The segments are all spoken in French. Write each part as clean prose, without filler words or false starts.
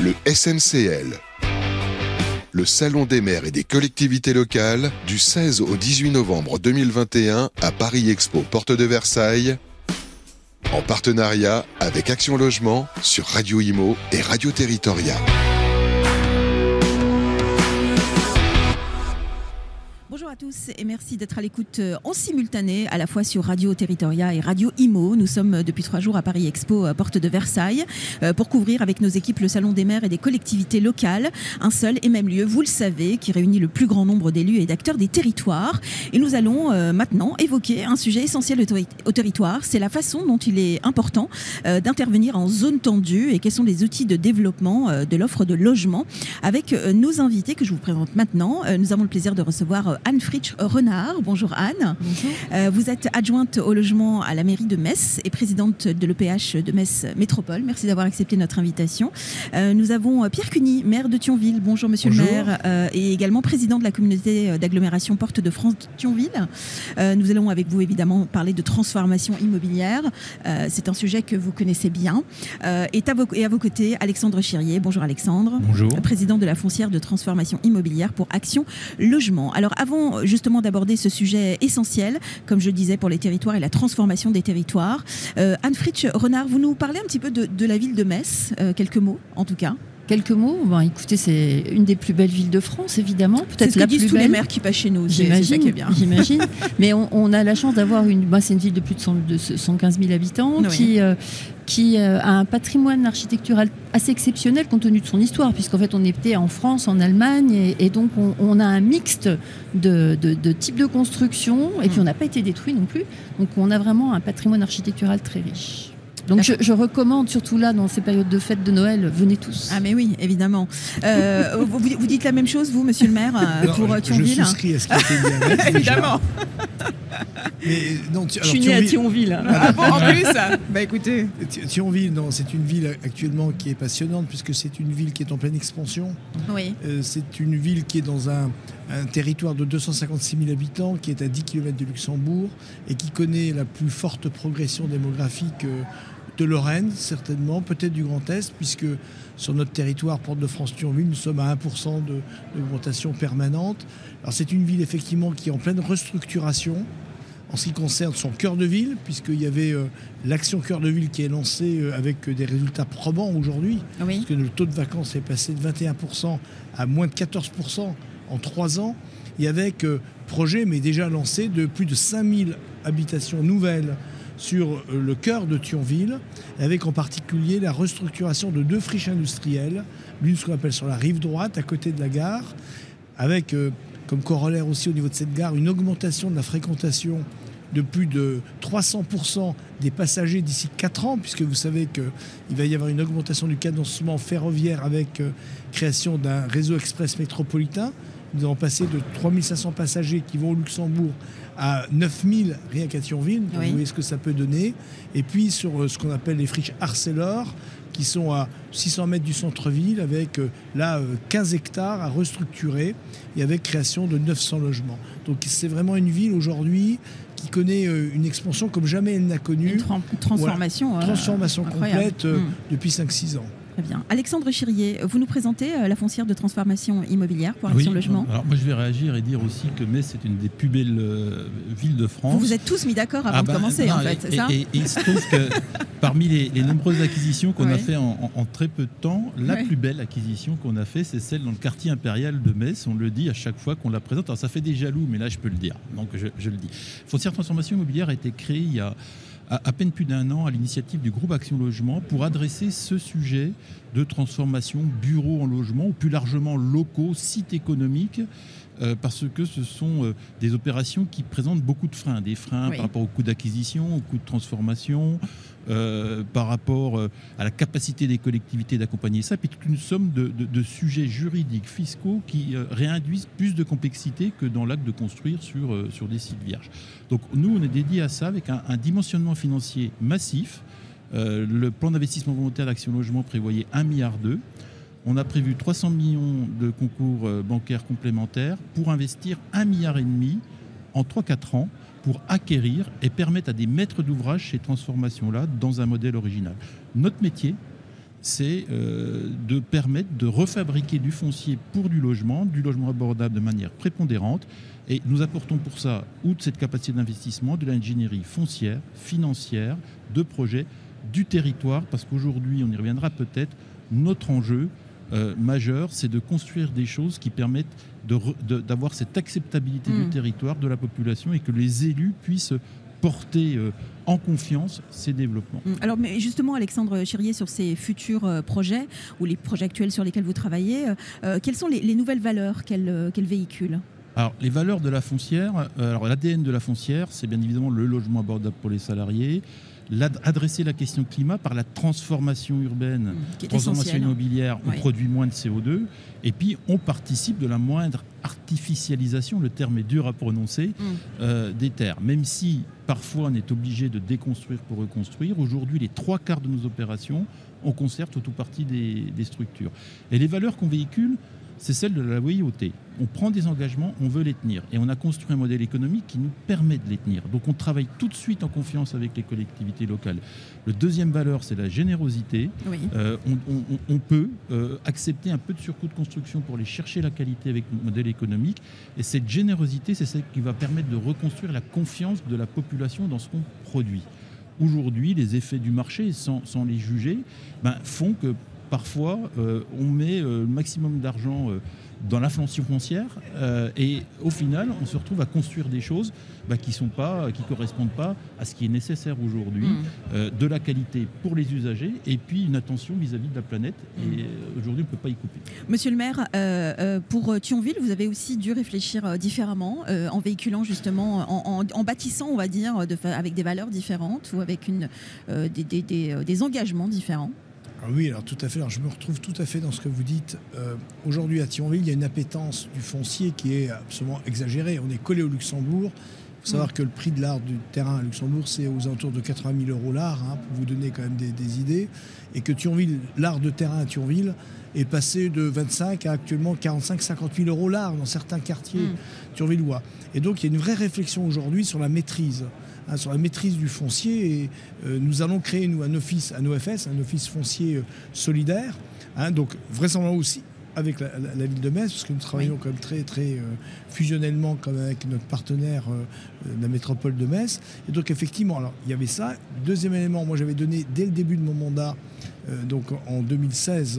Le SNCL, le Salon des maires et des collectivités locales, du 16 au 18 novembre 2021 à Paris Expo, porte de Versailles, en partenariat avec Action Logement sur Radio Imo et Radio Territoria. Bonjour à tous et merci d'être à l'écoute en simultané à la fois sur Radio Territoria et Radio Imo. Nous sommes depuis 3 jours à Paris Expo, porte de Versailles, pour couvrir avec nos équipes le Salon des maires et des collectivités locales. Un seul et même lieu, vous le savez, qui réunit le plus grand nombre d'élus et d'acteurs des territoires. Et nous allons maintenant évoquer un sujet essentiel au territoire. C'est la façon dont il est important d'intervenir en zone tendue et quels sont les outils de développement de l'offre de logement. Avec nos invités que je vous présente maintenant, nous avons le plaisir de recevoir Anne Fritsch-Renard. Bonjour Anne. Bonjour. Vous êtes adjointe au logement à la mairie de Metz et présidente de l'EPH de Metz Métropole. Merci d'avoir accepté notre invitation. Nous avons Pierre Cuny, maire de Thionville. Bonjour monsieur Bonjour. le maire, et également président de la communauté d'agglomération Porte de France Thionville. Nous allons avec vous évidemment parler de transformation immobilière. C'est un sujet que vous connaissez bien. Et à vos côtés, Alexandre Chirier. Bonjour Alexandre. Bonjour. Président de la foncière de transformation immobilière pour Action Logement. Alors avant justement d'aborder ce sujet essentiel, comme je le disais, pour les territoires et la transformation des territoires, Anne Fritsch-Renard, vous nous parlez un petit peu de la ville de Metz, quelques mots en tout cas. Quelques mots. Écoutez, c'est une des plus belles villes de France, évidemment. Peut-être c'est ce la que disent plus tous belle. les maires qui passent chez nous. C'est ça qui est bien. J'imagine. Mais on a la chance d'avoir c'est une ville de plus de 115 000 habitants, oui, qui a un patrimoine architectural assez exceptionnel compte tenu de son histoire, puisqu'en fait on était en France, en Allemagne, et donc on a un mixte de types de construction, et puis on n'a pas été détruit non plus. Donc on a vraiment un patrimoine architectural très riche. Donc je recommande, surtout là, dans ces périodes de fêtes de Noël, venez tous. Ah mais oui, évidemment. Vous dites la même chose, vous, monsieur le maire, pour Thionville? Je souscris à ce qui a été dit. Évidemment. Je suis né à Thionville. Ah bon, en plus. Écoutez. Thionville, c'est une ville actuellement qui est passionnante, puisque c'est une ville qui est en pleine expansion. Oui. C'est une ville qui est dans un territoire de 256 000 habitants, qui est à 10 km de Luxembourg, et qui connaît la plus forte progression démographique de Lorraine, certainement, peut-être du Grand Est, puisque sur notre territoire, Porte de France-Thionville, nous sommes à 1% d'augmentation permanente. Alors c'est une ville, effectivement, qui est en pleine restructuration en ce qui concerne son cœur de ville, puisqu'il y avait l'action cœur de ville qui est lancée avec des résultats probants aujourd'hui, oui, parce que le taux de vacances est passé de 21% à moins de 14% en 3 ans, et avec projet, mais déjà lancé, de plus de 5000 habitations nouvelles sur le cœur de Thionville, avec en particulier la restructuration de 2 friches industrielles, l'une ce qu'on appelle sur la rive droite, à côté de la gare, avec comme corollaire aussi au niveau de cette gare une augmentation de la fréquentation de plus de 300% des passagers d'ici 4 ans, puisque vous savez qu'il va y avoir une augmentation du cadencement ferroviaire avec création d'un réseau express métropolitain. Nous allons passer de 3500 passagers qui vont au Luxembourg à 9000 rien qu'à Thionville. Donc oui. Vous voyez ce que ça peut donner. Et puis sur ce qu'on appelle les friches Arcelor, qui sont à 600 mètres du centre-ville, avec 15 hectares à restructurer et avec création de 900 logements. Donc c'est vraiment une ville aujourd'hui qui connaît une expansion comme jamais elle n'a connue. Une transformation. Voilà, transformation complète depuis 5-6 ans. Très bien. Alexandre Chirier, vous nous présentez la foncière de transformation immobilière pour Action Logement. Alors moi je vais réagir et dire aussi que Metz c'est une des plus belles villes de France. Vous vous êtes tous mis d'accord avant de commencer, en fait, c'est ça ? Et il se trouve que parmi les nombreuses acquisitions qu'on a fait en très peu de temps, la plus belle acquisition qu'on a fait, c'est celle dans le quartier impérial de Metz. On le dit à chaque fois qu'on la présente. Alors ça fait des jaloux, mais là je peux le dire. Donc je le dis. Foncière de transformation immobilière a été créée il y a à peine plus d'1 an à l'initiative du groupe Action Logement pour adresser ce sujet de transformation bureaux en logement ou plus largement locaux, sites économiques, parce que ce sont des opérations qui présentent beaucoup de freins. Des freins par rapport au coût d'acquisition, au coût de transformation, par rapport à la capacité des collectivités d'accompagner ça, puis toute une somme de sujets juridiques, fiscaux qui réinduisent plus de complexité que dans l'acte de construire sur des sites vierges. Donc nous, on est dédié à ça avec un dimensionnement financier massif. Le plan d'investissement volontaire d'Action Logement prévoyait 1,2 milliard. On a prévu 300 millions de concours bancaires complémentaires pour investir 1,5 milliard en 3-4 ans pour acquérir et permettre à des maîtres d'ouvrage ces transformations-là dans un modèle original. Notre métier, c'est de permettre de refabriquer du foncier pour du logement abordable de manière prépondérante. Et nous apportons pour ça, outre cette capacité d'investissement, de l'ingénierie foncière, financière, de projet, du territoire, parce qu'aujourd'hui, on y reviendra peut-être, notre enjeu majeur, c'est de construire des choses qui permettent d'avoir cette acceptabilité du territoire, de la population, et que les élus puissent porter en confiance ces développements. Alors mais justement, Alexandre Chirier, sur ces futurs projets, ou les projets actuels sur lesquels vous travaillez, quelles sont les nouvelles valeurs qu'elle véhicule ? Alors, les valeurs de la foncière, l'ADN de la foncière, c'est bien évidemment le logement abordable pour les salariés, adresser la question climat par la transformation urbaine, transformation immobilière, on produit moins de CO2, et puis on participe de la moindre artificialisation, le terme est dur à prononcer, des terres. Même si parfois on est obligé de déconstruire pour reconstruire, aujourd'hui les 3/4 de nos opérations, on conserve tout ou partie des structures. Et les valeurs qu'on véhicule, c'est celle de la loyauté. On prend des engagements, on veut les tenir. Et on a construit un modèle économique qui nous permet de les tenir. Donc on travaille tout de suite en confiance avec les collectivités locales. Le deuxième valeur, c'est la générosité. Oui. On peut accepter un peu de surcoût de construction pour aller chercher la qualité avec notre modèle économique. Et cette générosité, c'est celle qui va permettre de reconstruire la confiance de la population dans ce qu'on produit. Aujourd'hui, les effets du marché, sans les juger, font que parfois, on met le maximum d'argent dans l'inflation foncière et au final, on se retrouve à construire des choses qui correspondent pas à ce qui est nécessaire aujourd'hui, de la qualité pour les usagers et puis une attention vis-à-vis de la planète. Et aujourd'hui, on ne peut pas y couper. Monsieur le maire, pour Thionville, vous avez aussi dû réfléchir différemment en véhiculant justement, en bâtissant, on va dire, avec des valeurs différentes ou avec des engagements différents. Ah oui, alors tout à fait. Alors je me retrouve tout à fait dans ce que vous dites. Aujourd'hui à Thionville, il y a une appétence du foncier qui est absolument exagérée. On est collé au Luxembourg. Il faut savoir que le prix de l'art du terrain à Luxembourg, c'est aux alentours de 80 000 € l'art, pour vous donner quand même des idées. Et que Thionville, l'art de terrain à Thionville est passé de 25 à actuellement 45-50 000 € l'art dans certains quartiers thionvillois. Et donc il y a une vraie réflexion aujourd'hui sur la maîtrise. Sur la maîtrise du foncier, et nous allons créer un office, un OFS, un office foncier solidaire, donc vraisemblablement aussi avec la ville de Metz, parce que nous travaillons quand même très, très fusionnellement comme avec notre partenaire, la métropole de Metz. Et donc effectivement, alors, il y avait ça. Deuxième élément, moi j'avais donné dès le début de mon mandat, donc en 2016,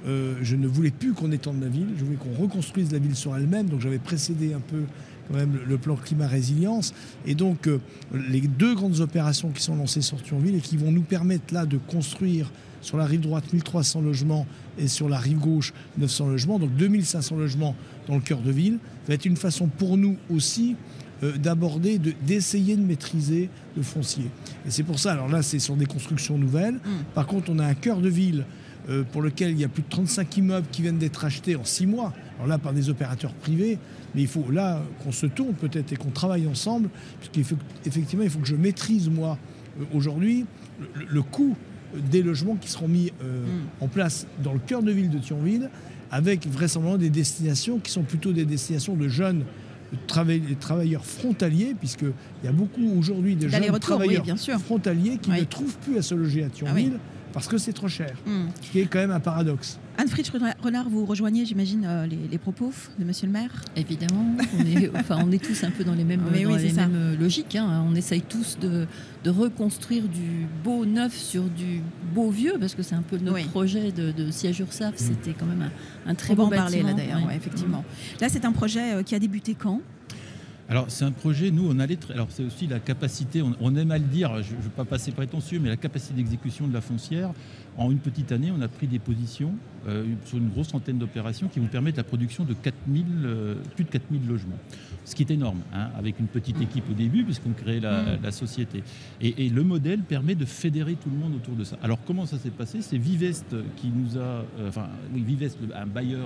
je ne voulais plus qu'on étende la ville, je voulais qu'on reconstruise la ville sur elle-même, donc j'avais précédé un peu quand même le plan climat-résilience. Et donc, les deux grandes opérations qui sont lancées sur Thionville et qui vont nous permettre là de construire sur la rive droite 1300 logements et sur la rive gauche 900 logements, donc 2500 logements dans le cœur de ville, va être une façon pour nous aussi d'aborder, d'essayer de maîtriser le foncier. Et c'est pour ça, alors là, c'est sur des constructions nouvelles. Par contre, on a un cœur de ville pour lequel il y a plus de 35 immeubles qui viennent d'être achetés en 6 mois. Alors là, par des opérateurs privés, mais il faut là qu'on se tourne peut-être et qu'on travaille ensemble, puisqu'effectivement, il faut que je maîtrise, moi, aujourd'hui, le coût des logements qui seront mis en place dans le cœur de ville de Thionville, avec vraisemblablement des destinations qui sont plutôt des destinations de jeunes travailleurs frontaliers, puisqu'il y a beaucoup aujourd'hui de jeunes travailleurs frontaliers qui ne trouvent plus à se loger à Thionville parce que c'est trop cher, ce qui est quand même un paradoxe. Anne-Fritsch Renard, vous rejoignez, j'imagine, les propos de Monsieur le maire ? Évidemment, on est tous un peu dans les mêmes, mêmes logiques. On essaye tous de reconstruire du beau neuf sur du beau vieux, parce que c'est un peu notre projet de siège URSAF. C'était quand même un très beau bâtiment. On va en parler là d'ailleurs, effectivement. Là, c'est un projet qui a débuté quand ? Alors c'est un projet, nous on allait alors c'est aussi la capacité, on aime à le dire, je ne veux pas passer prétentieux, mais la capacité d'exécution de la foncière. En une petite année, on a pris des positions sur une grosse centaine d'opérations qui vont permettre la production de plus de 4000 logements. Ce qui est énorme, avec une petite équipe au début, puisqu'on crée la société. Et le modèle permet de fédérer tout le monde autour de ça. Alors comment ça s'est passé ? C'est Vivest qui nous a... Vivest, un bailleur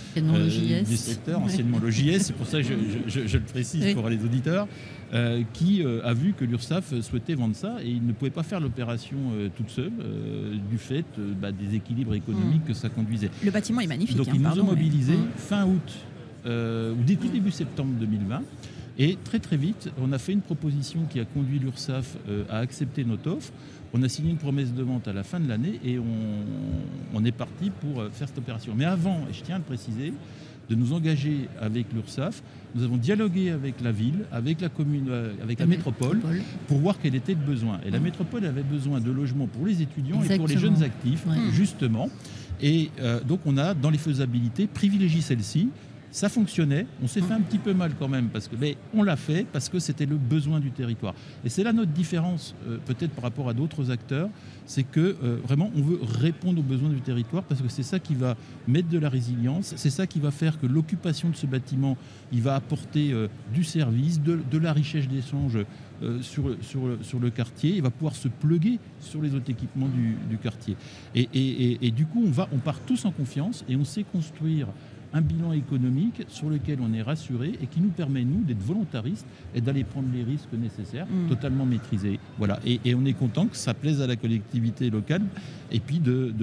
du secteur, anciennement l'OJS, c'est pour ça que je le précise pour les auditeurs, qui a vu que l'URSSAF souhaitait vendre ça et il ne pouvait pas faire l'opération toute seule du fait des équilibres économiques que ça conduisait. Le bâtiment est magnifique. Donc ils nous ont mobilisés fin août, début septembre 2020. Et très très vite, on a fait une proposition qui a conduit l'URSSAF à accepter notre offre. On a signé une promesse de vente à la fin de l'année et on est parti pour faire cette opération. Mais avant, et je tiens à le préciser, de nous engager avec l'URSSAF, nous avons dialogué avec la ville, avec la commune, avec la métropole, pour voir quel était le besoin. Et la métropole avait besoin de logements pour les étudiants et pour les jeunes actifs, justement. Et donc on a, dans les faisabilités, privilégié celle-ci. Ça fonctionnait, on s'est fait un petit peu mal quand même, mais on l'a fait parce que c'était le besoin du territoire. Et c'est là notre différence, peut-être par rapport à d'autres acteurs, c'est que vraiment on veut répondre aux besoins du territoire parce que c'est ça qui va mettre de la résilience, c'est ça qui va faire que l'occupation de ce bâtiment, il va apporter du service, de la richesse d'échange sur le quartier, il va pouvoir se pluguer sur les autres équipements du quartier. Et du coup, on part tous en confiance et on sait construire un bilan économique sur lequel on est rassuré et qui nous permet, nous, d'être volontaristes et d'aller prendre les risques nécessaires, totalement maîtrisés. Voilà. Et on est content que ça plaise à la collectivité locale. Et puis,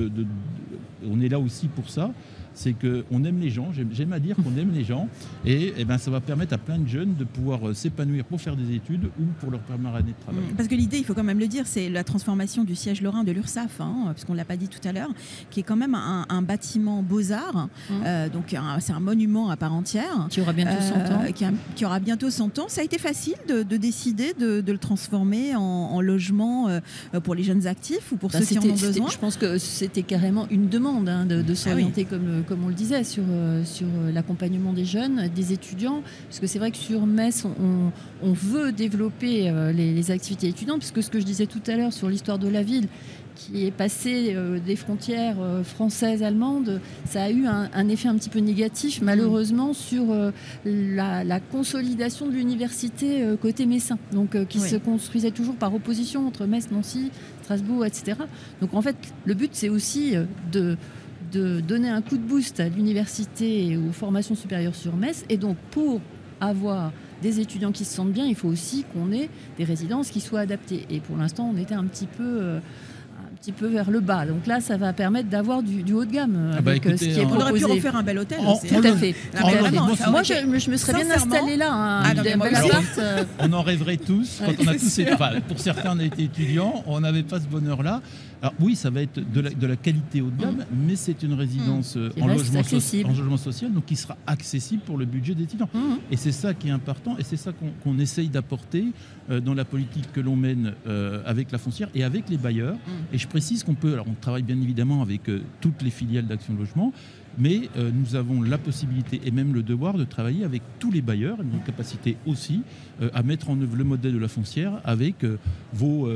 on est là aussi pour ça. C'est qu'on aime les gens, j'aime à dire qu'on aime les gens, et ben ça va permettre à plein de jeunes de pouvoir s'épanouir pour faire des études ou pour leur première année de travail. Parce que l'idée, il faut quand même le dire, c'est la transformation du siège lorrain de l'URSSAF, parce qu'on ne l'a pas dit tout à l'heure, qui est quand même un bâtiment beaux-arts, donc c'est un monument à part entière. Qui aura bientôt 100 ans. Qui aura bientôt 100 ans. Ça a été facile de décider de le transformer en logement pour les jeunes actifs ou pour ceux qui en ont besoin. Je pense que c'était carrément une demande de s'orienter comme on le disait, sur l'accompagnement des jeunes, des étudiants, parce que c'est vrai que sur Metz, on veut développer les activités étudiantes, parce que ce que je disais tout à l'heure sur l'histoire de la ville, qui est passée des frontières françaises, allemandes, ça a eu un effet un petit peu négatif, malheureusement, sur la consolidation de l'université côté messin, donc qui se construisait toujours par opposition entre Metz, Nancy, Strasbourg, etc. Donc en fait, le but, c'est aussi de donner un coup de boost à l'université et aux formations supérieures sur Metz. Et donc, pour avoir des étudiants qui se sentent bien, il faut aussi qu'on ait des résidences qui soient adaptées. Et pour l'instant, on était un petit peu vers le bas. Donc là, ça va permettre d'avoir du haut de gamme écoutez, ce qui est proposé. On aurait pu refaire un bel hôtel. Tout à fait. Moi, je me serais bien installée là. On en rêverait tous. Quand on a tous été, pour certains, on a été étudiants, on n'avait pas ce bonheur-là. Alors oui, ça va être de la qualité haut de gamme, mais c'est une résidence en logement social, donc qui sera accessible pour le budget des étudiants. Et c'est ça qui est important, et c'est ça qu'on essaye d'apporter dans la politique que l'on mène avec la foncière et avec les bailleurs. Et je précise qu'on travaille bien évidemment avec toutes les filiales d'Action Logement, mais nous avons la possibilité et même le devoir de travailler avec tous les bailleurs, et notre capacité aussi à mettre en œuvre le modèle de la foncière avec vos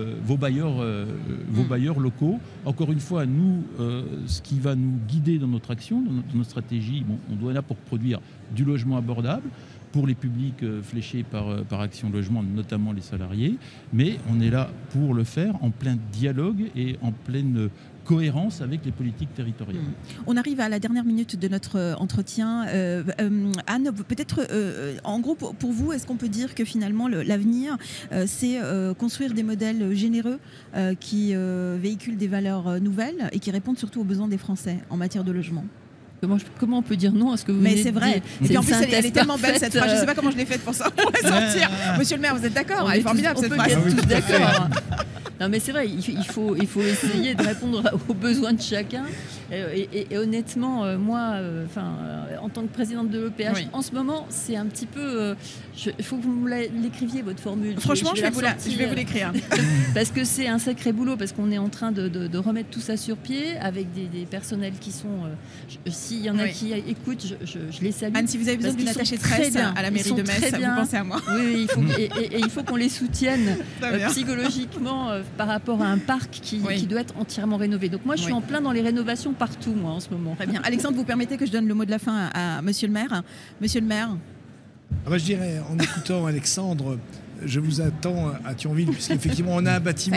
bailleurs locaux. Encore une fois, nous, ce qui va nous guider dans notre action, dans notre stratégie, on doit être là pour produire du logement abordable pour les publics fléchés par Action Logement, notamment les salariés, mais on est là pour le faire en plein dialogue et en pleine cohérence avec les politiques territoriales. On arrive à la dernière minute de notre entretien. Anne, peut-être, en gros, pour vous, est-ce qu'on peut dire que finalement, l'avenir, c'est construire des modèles généreux qui véhiculent des valeurs nouvelles et qui répondent surtout aux besoins des Français en matière de logement? Comment on peut dire non à ce que vous Mais venez c'est de vrai. dire. Et puis en plus, elle est tellement belle cette phrase. Je ne sais pas comment je l'ai faite pour ça, pour la sortir. Monsieur le maire, vous êtes d'accord? Elle est formidable cette phrase. On peut être tous d'accord. Non, mais c'est vrai, il faut essayer de répondre aux besoins de chacun. Et honnêtement, moi, en tant que présidente de l'EPH, en ce moment, c'est un petit peu... Il faut que vous me l'écriviez, votre formule. Franchement, je vais vous l'écrire. Parce que c'est un sacré boulot, parce qu'on est en train de remettre tout ça sur pied avec des personnels qui sont... S'il y en a qui écoutent, je les salue. Anne, si vous avez besoin d'une attachée de presse à la mairie de Metz, vous pensez à moi. Oui, il faut qu'on les soutienne psychologiquement par rapport à un parc qui doit être entièrement rénové. Donc moi, je suis en plein dans les rénovations partout, moi, en ce moment. Très bien. Alexandre, vous permettez que je donne le mot de la fin à Monsieur le maire? Monsieur le maire. Je dirais, en écoutant Alexandre, je vous attends à Thionville, puisqu'effectivement, on a un bâtiment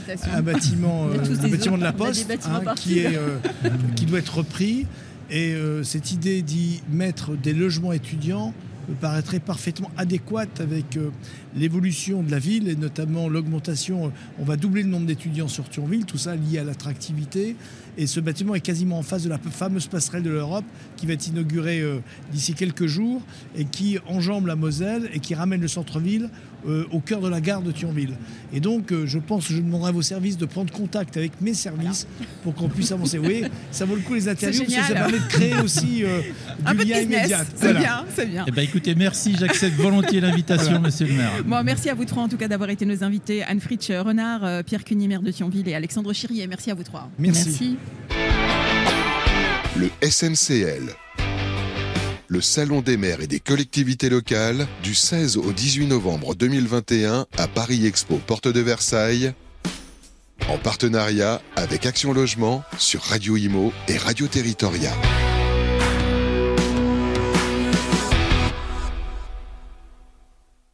de la Poste qui doit être repris. Et cette idée d'y mettre des logements étudiants me paraîtrait parfaitement adéquate avec l'évolution de la ville et notamment l'augmentation. On va doubler le nombre d'étudiants sur Thionville, tout ça lié à l'attractivité. Et ce bâtiment est quasiment en face de la fameuse passerelle de l'Europe qui va être inaugurée d'ici quelques jours et qui enjambe la Moselle et qui ramène le centre-ville au cœur de la gare de Thionville. Et donc, je pense que je demanderai à vos services de prendre contact avec mes services pour qu'on puisse avancer. Oui, ça vaut le coup les interviews parce que ça permet de créer aussi du lien immédiat. C'est bien. Eh ben, écoutez, merci, j'accepte volontiers l'invitation, monsieur le maire. Bon, merci à vous trois en tout cas d'avoir été nos invités. Anne-Fritsch Renard, Pierre Cuny, maire de Thionville et Alexandre Chirier. Merci à vous trois. Merci. Le SNCL. Le Salon des maires et des collectivités locales du 16 au 18 novembre 2021 à Paris Expo, porte de Versailles, en partenariat avec Action Logement sur Radio Imo et Radio Territoria.